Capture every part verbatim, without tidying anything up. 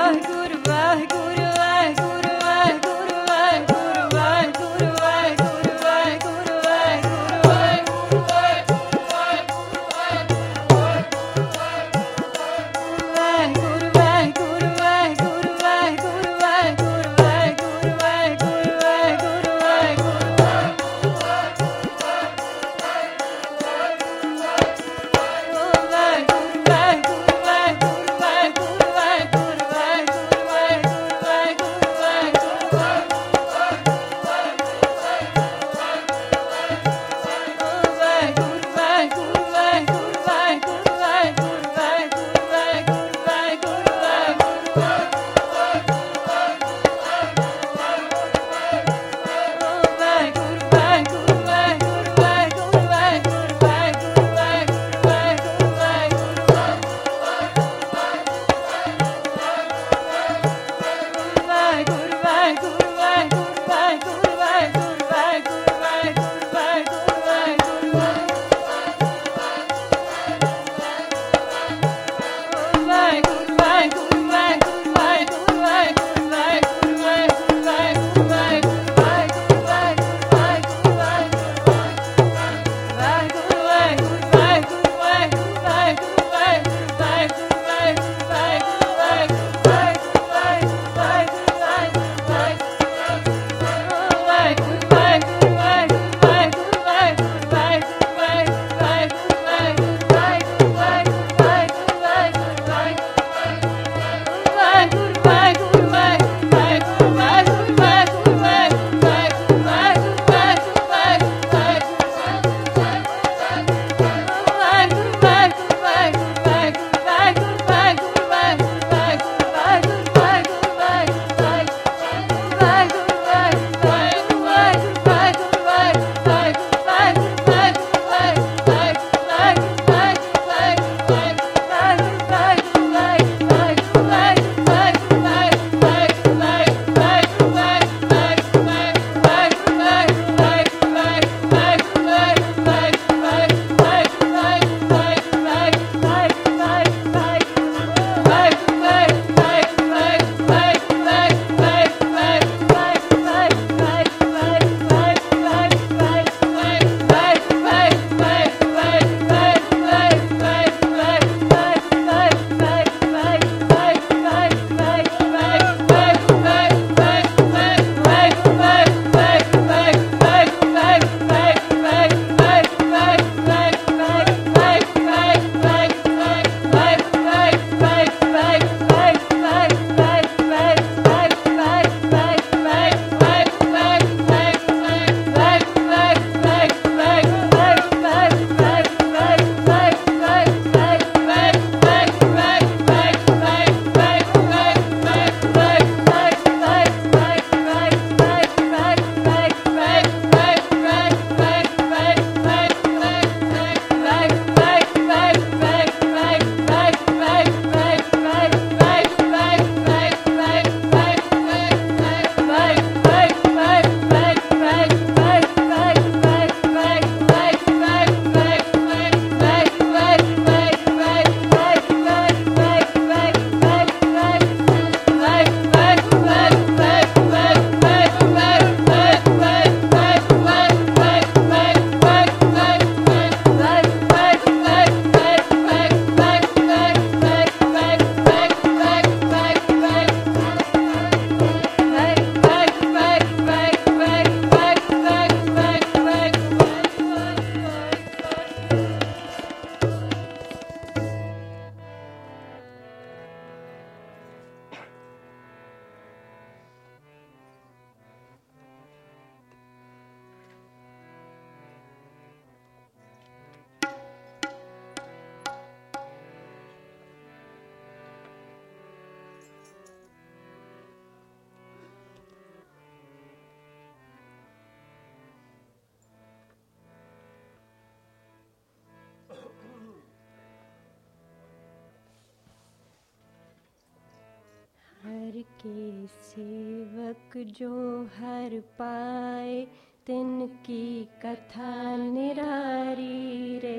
हर के सेवक जो हर पाए, तिनकी कथा निरारी रे।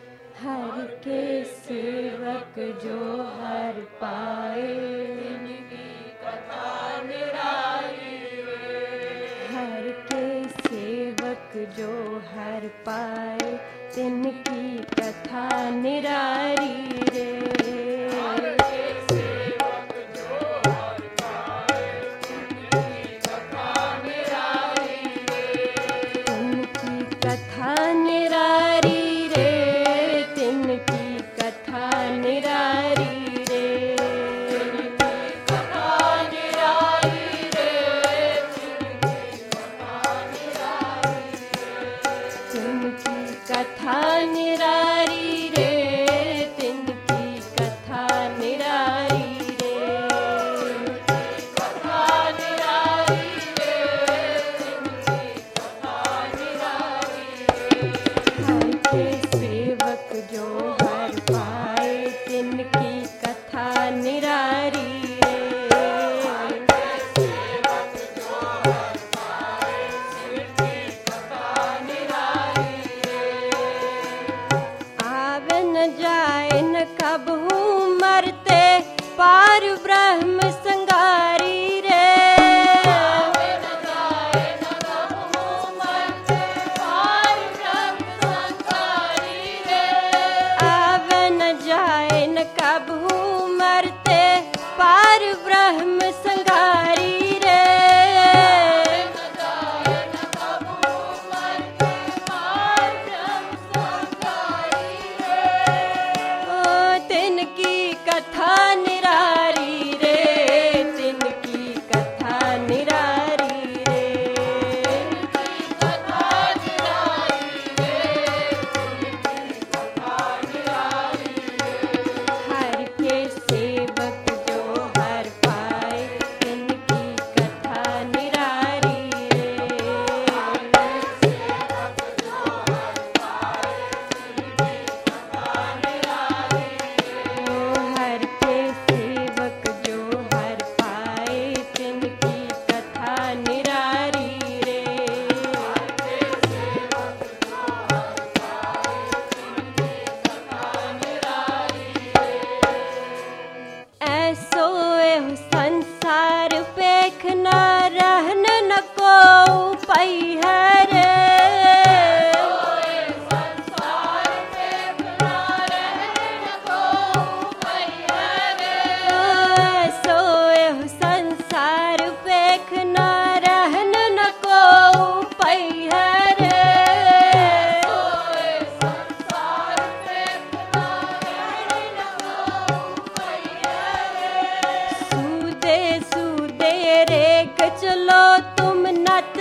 हर के सेवक जो हर पाए, हर पाए तिनकी कथा निरारी रे। कथा निरारी रे, तिनकी कथा निरारी रे, कथा निरारी रे, तिनकी कथा निरारी रे, तिनकी कथा निरारी रे, कथा निरारी रे, तिनकी कथा निरारी रे। के सेवक जो हर पाए तिनकी कथा निरारी रे, सेवक जो हर पाए तिनकी कथा निरारी रे। आवे न जाए न कबहू मरते पार ब्रह्म संगारी रे, कबहू मरते पार ब्रह्म संगारी रे, ओ तिनकी कथा निरारी रे, तिनकी कथा निरारी रे, कथा निरारी रे, तिनकी कथा निरारी रे। हर के सेवक जो हर पाए तिनकी कथा निरारी रे, सेवक जो हर पाए तिनकी कथा निरारी रे। ओ हर के सेवक जो हर पाए तिनकी कथा निरारी रे, सेवक जो हर पाए तिनकी कथा निरारी रे। ऐसो एह संसार पेख न रहन न को पई है रे, संसार पेख न रहन न को पई है रे, ऐसो एह संसार पेख न रहन न को पई है रे, संसार पेख न रहन न को पई है रे। सूदे सूदे रे चलो तुम नत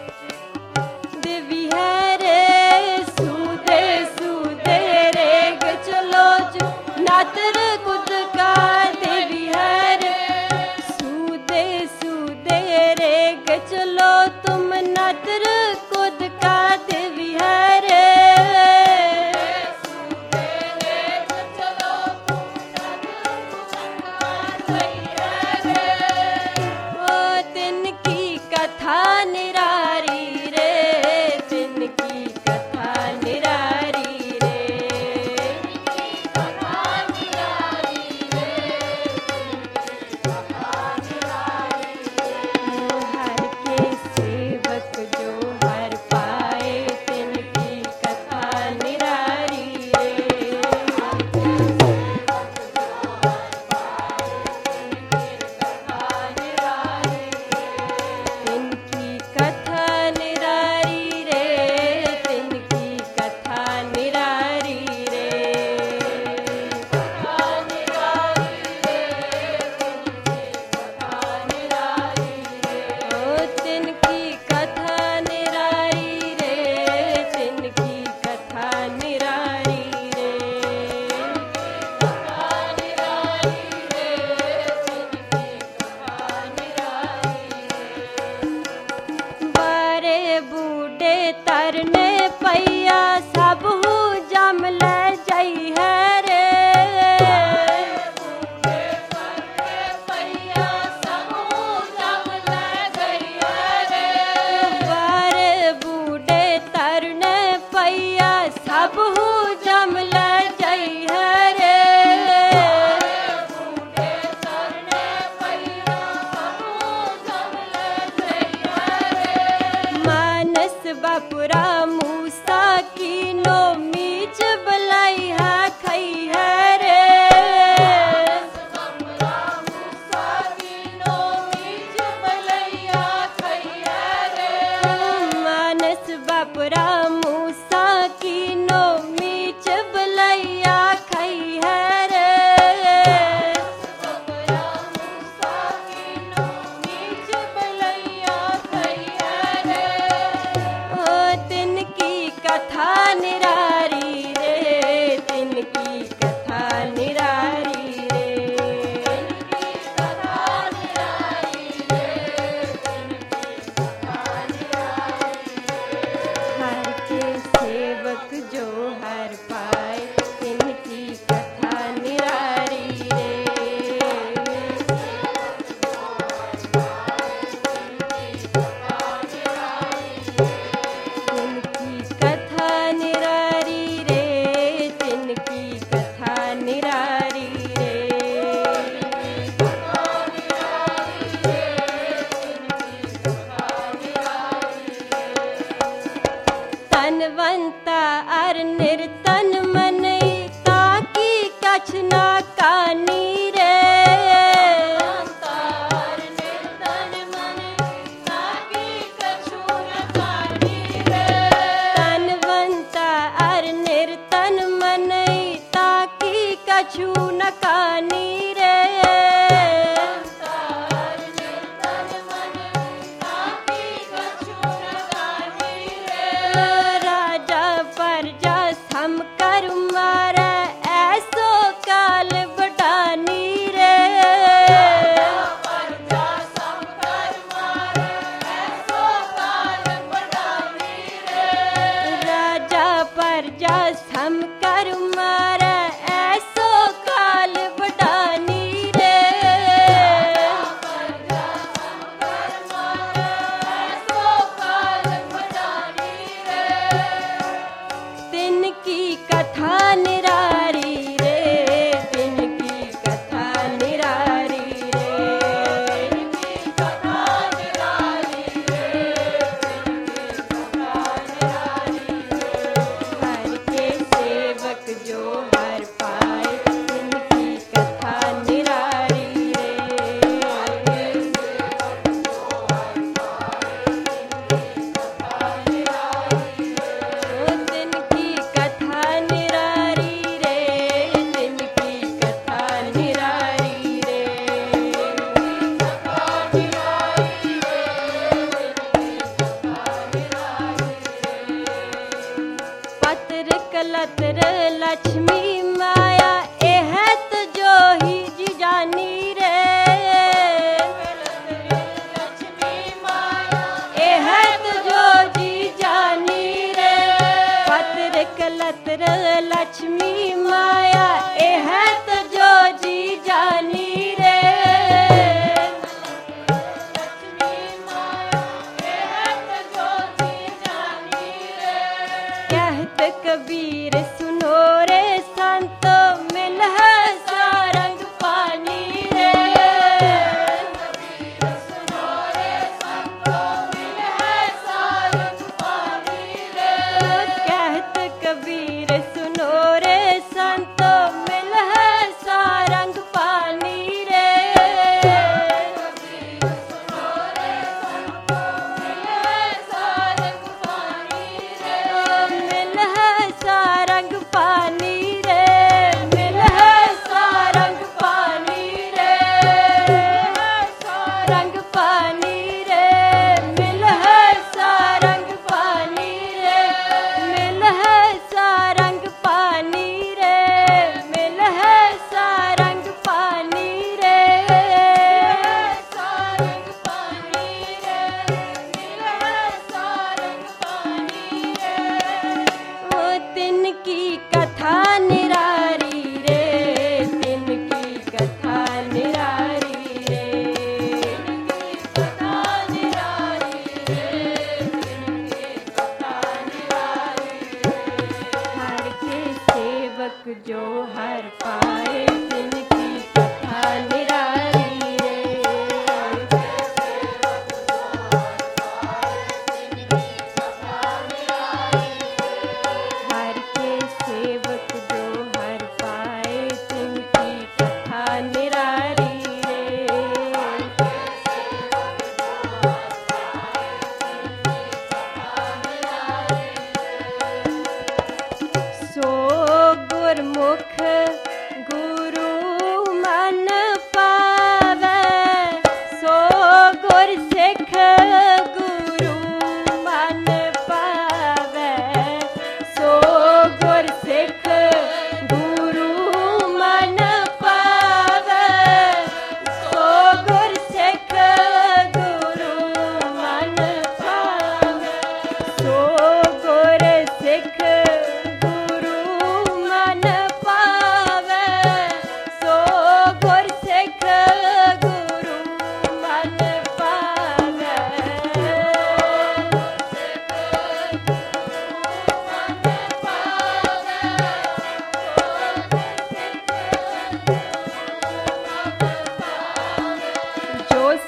देवी है रे, सूदे सूदे रे चलो जो नतर कुद का देवी है रे, सूदे सूदे रे चलो तुम नतर कुद का देवी है रे, सूदे रे चलो तुम नतर कुद का देवी है रे। ओ तिनकी कथा निरारी रे, तिनकी कथा निरारी रे, कथा निरारी रे, कथा निरारी रे। हर के सेवक जो हर पाए तिनकी कथा निरारी रे, सेवक जो हर पाए तिनकी कथा निरारी रे, तिनकी कथा निरारी रे, तिनकी कथा निरारी रे, कथा निरारी रे, तिनकी कथा निरारी रे। ओ तिनकी कथा निरारी रे, तिनकी कथा निरारी रे, कथा निरारी रे, तिनकी कथा निरारी रे। बारे बूढ़े तरने पैया सब हु जम ले जाई है रे, बूढ़े तरने पैया सब हु जम ले गई है रे, बारे बूढ़े तरने पैया सब हु जम ले जाई है रे, बूढ़े तरने पैया सब हु जम ले गई है रे। मानस बापुरा मूसा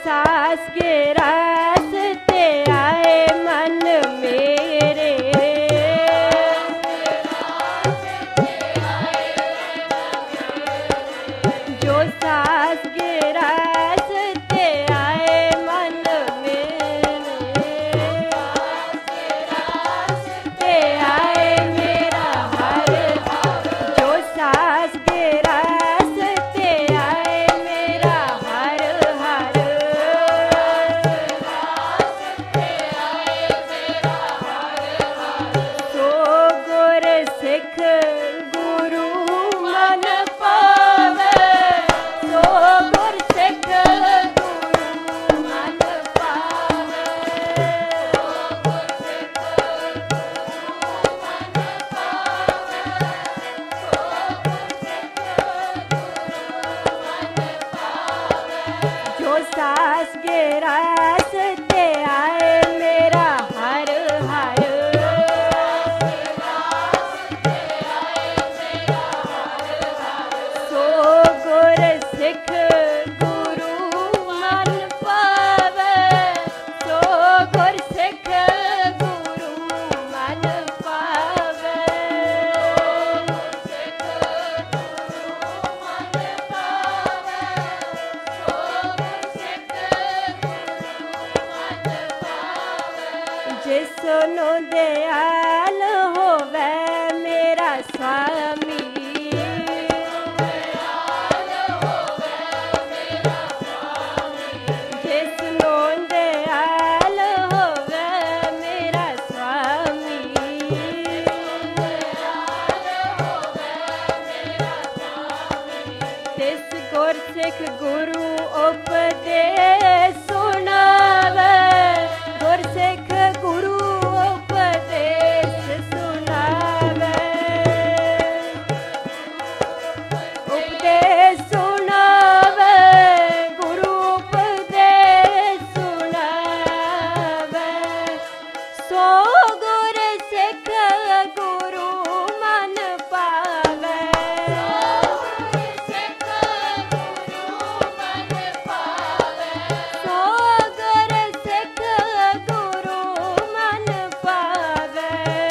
सास के रास्ते आए मन मेरे, जो सास के रास्ते आए मन मेरे, रास्ते आए मेरा हर, जो सास के रास्ते आए मेरा हर हर, सो गुर सिख गुरु मन पावे, सो गुर सिख गुरु मन पावे, जो सास के रास्ते आए मेरा हर हर, सो गुर सिख गुरु मन पावे, सो गुर सिख गुरु मन पावे, जिसनो दयाल होवे मेरा स्वामी, जिसनो दयाल होवे मेरा स्वामी, तिस गुर सिख गुरु उपदेश सुनावे, गुर सिख गुरु उपदेश सुनावे, उपदेश सुनावे, गुरु उपदेश सुनावे, सो गुर सिख गुरु मन पावे, सो गुर सिख गुरु मन पावे,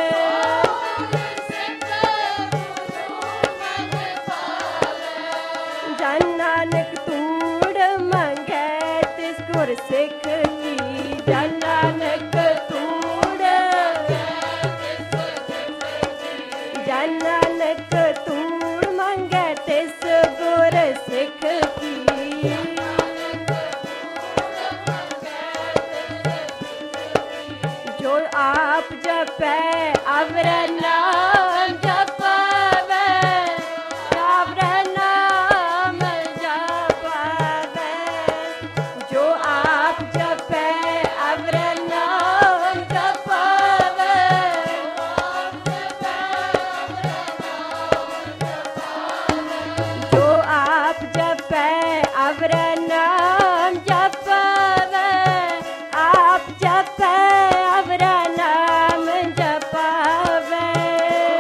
जन नानक तूड़ मंगे तिस गुर सिख की, जन नानक तूड़, जन नानक तूड़ मंगे तिस गुर सिख की, जो आप जपै अवर नाम जपावे, अवर नाम जपावे, जो आप जपै अवर नाम जपावे, जो आप जपै अवर नाम जपावे, आप जपै अवर नाम जपावे,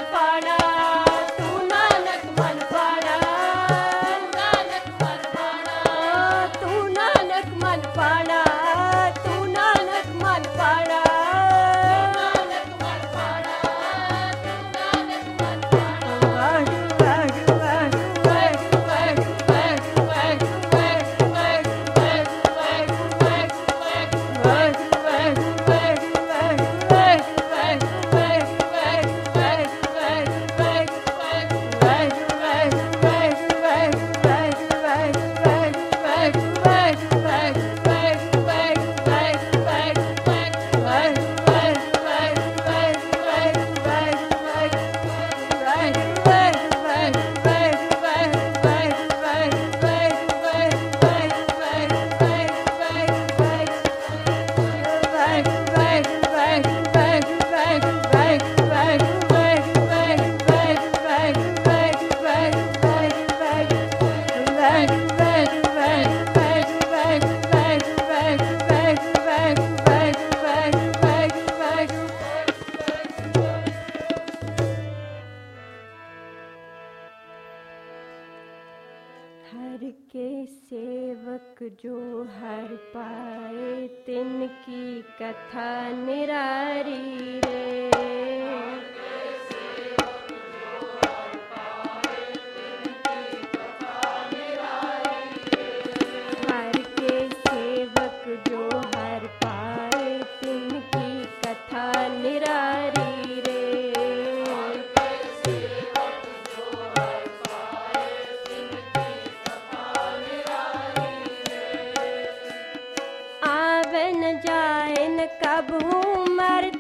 पाना, तू नानक मन पाना, नानक मन पाना, तू नानक मन पाना, तू नानक मन पाना, नानक मन पाना, तू नानक मन पाना। वाहु वाहु वाहु वाहु वाहु वाहु वाहु वाहु वाहु वाहु वाहु हर के सेवक जो हर पाए, तिनकी कथा निरारी रे। हर के सेवक जो हर पाए, तिनकी कथा निरारी रे। आवे न जाए न कब हूँ मर